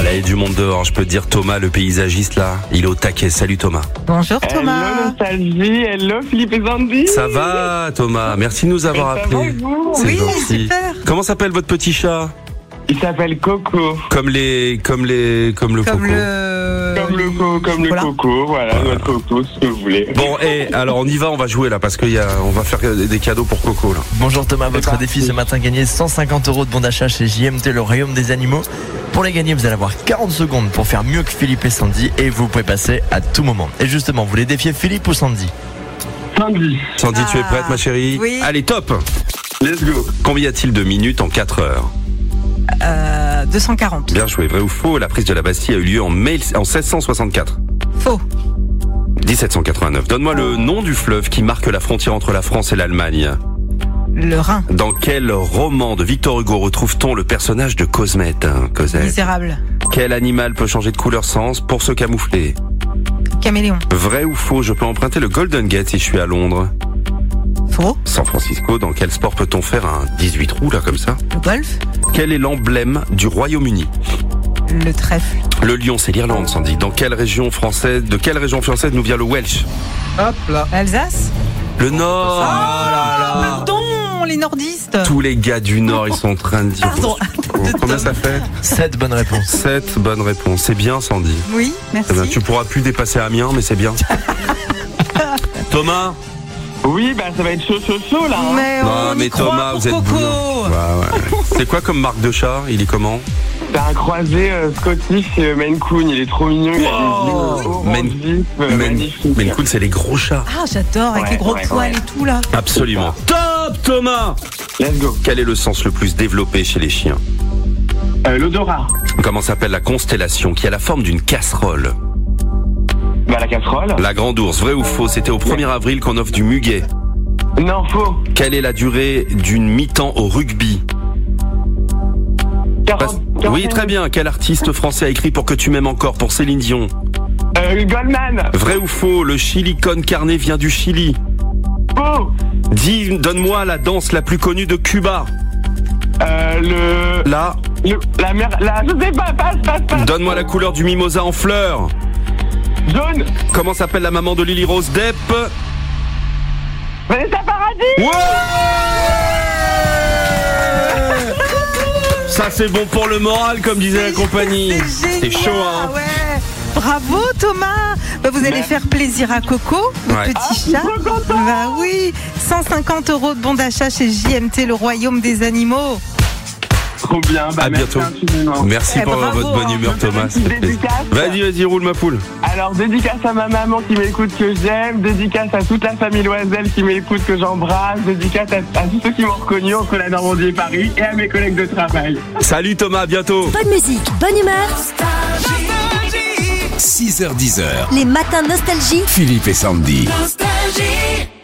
là, il y a du monde dehors. Je peux te dire, Thomas, le paysagiste là, il est au taquet. Salut Thomas. Bonjour Thomas. Hello Nostalgie, hello Philippe et Sandy. Ça va Thomas? Merci de nous avoir Et ça va, appelés. vous? C'est Oui, gentil. super. Comment s'appelle votre petit chat? Il s'appelle Coco. Comme le Comme coco. Comme le Voilà. coco, voilà, notre coco, ce que vous voulez. Bon, alors on y va, on va jouer là parce on va faire des cadeaux pour Coco là. Bonjour Thomas, votre parti. défi ce matin, gagner 150 € de bon d'achat chez JMT, le royaume des animaux. Pour les gagner, vous allez avoir 40 secondes pour faire mieux que Philippe et Sandy et vous pouvez passer à tout moment. Et justement, vous voulez défier Philippe ou Sandy? Sandy, Sandy, tu es prête ma chérie? Oui. Allez, top. let's go. Combien y a-t-il de minutes en 4 heures? 240. Bien joué, vrai ou faux? La prise de la Bastille a eu lieu en 1664. Faux. 1789. Donne-moi le nom du fleuve qui marque la frontière entre la France et l'Allemagne. Le Rhin. Dans quel roman de Victor Hugo retrouve-t-on le personnage de Cosette? Cosette. Misérable. Quel animal peut changer de couleur pour se camoufler? Caméléon. Vrai ou faux? Je peux emprunter le Golden Gate si je suis à Londres. Faux. San Francisco. Dans quel sport peut-on faire un 18 trous là comme ça? Le golf. Quel est l'emblème du Royaume-Uni? Le trèfle. Le lion, c'est l'Irlande, Sandy. De quelle région française nous vient le Welsh? Hop là. Alsace. Le Nord. Pardon, les nordistes. Tous les gars du Nord, ils sont en train de dire. Pardon. Combien ça fait? 7 bonnes réponses. 7 bonnes réponses. C'est bien, Sandy. Oui, Eh ben, merci. tu pourras plus dépasser Amiens, mais c'est bien. Thomas? Oui, bah ça va être chaud là. Hein. Mais Non, on y mais croit Thomas, pour vous êtes Coco. bouillant. Ouais. C'est quoi comme marque de chat? Il est comment? C'est un croisé Scottish Maine Coon, il est trop mignon, il a Wow. des yeux orange Maine- vif, magnifique. Maine Coon, c'est les gros chats. Ah, j'adore, avec Ouais, les gros ouais, poils ouais. et tout là. Absolument. Top, Thomas! Let's go. Quel est le sens le plus développé chez les chiens? L'odorat. Comment s'appelle la constellation qui a la forme d'une casserole? Bah la casserole. La Grande Ourse. Vrai ou faux? C'était au 1er avril qu'on offre du muguet. Non, faux. Quelle est la durée d'une mi-temps au rugby? 40. Oui, très bien. Quel artiste français a écrit Pour que tu m'aimes encore pour Céline Dion? Goldman. Vrai ou faux? Le chili con carne vient du Chili. Faux. Donne-moi la danse la plus connue de Cuba. Là. La mer. Je sais pas, passe. Donne-moi la couleur du mimosa en fleurs. Jaune. Comment s'appelle la maman de Lily Rose Depp? Vanessa Paradis. Ouais! Ça c'est bon pour le moral, comme disait la compagnie. C'est C'est génial, chaud, hein? ouais. Bravo Thomas. Bah, vous allez Merci. faire plaisir à Coco, le Ouais. petit chat. Bah oui, 150 € de bon d'achat chez JMT, le royaume des animaux. Trop bien. Bah, À merci bientôt. infiniment. Merci Eh, pour bravo, votre bonne hein. humeur, Thomas. Petite ça fait plaisir. dédicace. Vas-y, roule ma poule. Alors, dédicace à ma maman qui m'écoute, que j'aime. Dédicace à toute la famille Loisel qui m'écoute, que j'embrasse. Dédicace à tous ceux qui m'ont reconnu entre la Normandie et Paris. Et à mes collègues de travail. Salut Thomas, à bientôt. Bonne musique, bonne humeur. 6h10. Les matins nostalgie. Philippe et Sandy. Nostalgie.